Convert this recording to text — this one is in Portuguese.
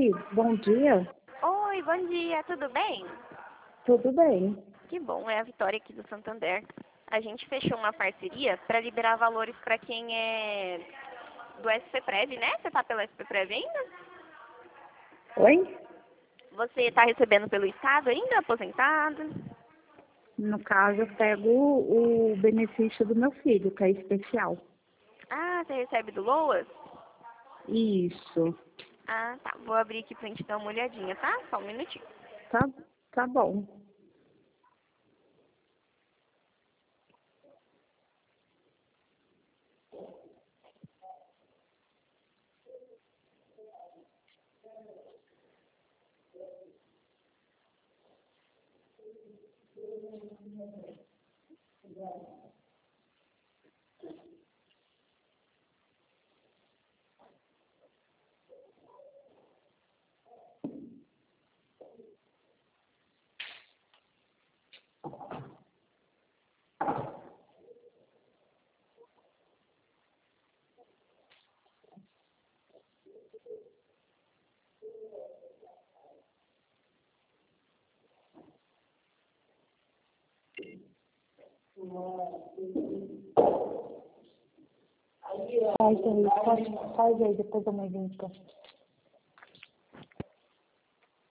Oi, bom dia. Oi, bom dia, tudo bem? Tudo bem? Que bom, é a Vitória aqui do Santander. A gente fechou uma parceria para liberar valores para quem é do SPPrev, né? Você tá pela SPPrev ainda? Oi? Você está recebendo pelo Estado ainda, aposentado? No caso, eu pego o benefício do meu filho, que é especial. Ah, você recebe do LOAS? Isso. Ah, tá. Vou abrir aqui pra gente dar uma olhadinha, tá? Só um minutinho. Tá, tá bom. Faz aí, depois eu me vinco.